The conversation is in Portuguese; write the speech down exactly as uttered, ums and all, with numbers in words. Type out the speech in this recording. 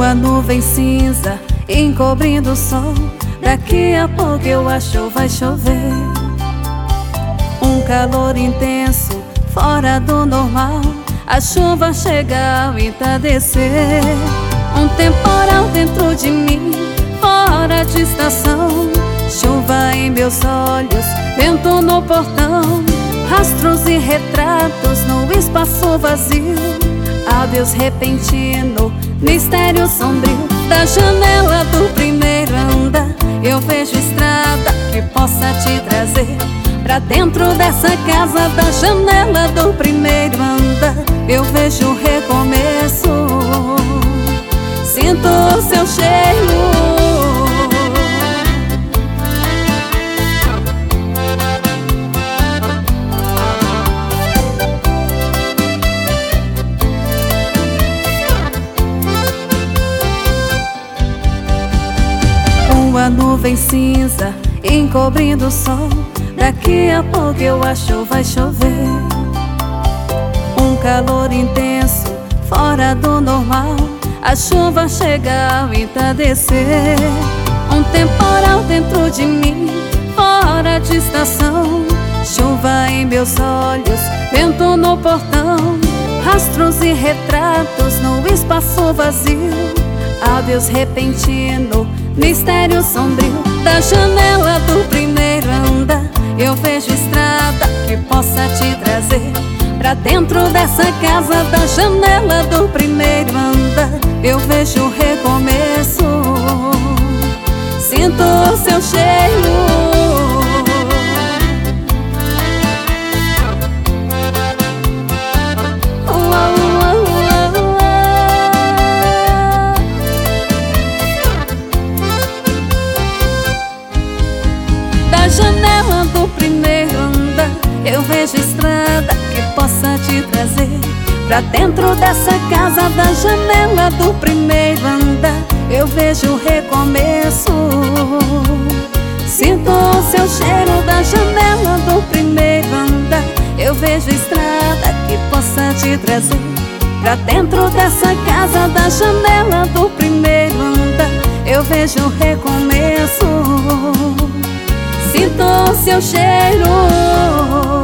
Uma nuvem cinza encobrindo o sol. Daqui a pouco eu acho vai chover. Um calor intenso fora do normal. A chuva chega ao entardecer. Um temporal dentro de mim, fora de estação. Chuva em meus olhos, vento no portão. Rastros e retratos no espaço vazio. Adeus repentino, mistério sombrio. Da janela do primeiro andar eu vejo estrada que possa te trazer pra dentro dessa casa. Da janela do primeiro andar eu vejo o recomeço. Sinto o seu cheiro. Uma nuvem cinza encobrindo o sol. Daqui a pouco eu acho vai chover. Um calor intenso fora do normal. A chuva chega ao entardecer. Um temporal dentro de mim, fora de estação. Chuva em meus olhos, vento no portão. Rastros e retratos no espaço vazio. Adeus repentino, mistério sombrio. Da janela do primeiro andar eu vejo estrada que possa te trazer pra dentro dessa casa. Da janela do primeiro andar eu vejo o recomeço. Sinto o seu cheiro. Da janela do primeiro andar eu vejo estrada que possa te trazer pra dentro dessa casa. Da janela do primeiro andar eu vejo o recomeço. Sinto o seu cheiro. Da janela do primeiro andar eu vejo estrada que possa te trazer pra dentro dessa casa. Da janela do primeiro andar eu vejo o recomeço. Sinto o seu cheiro.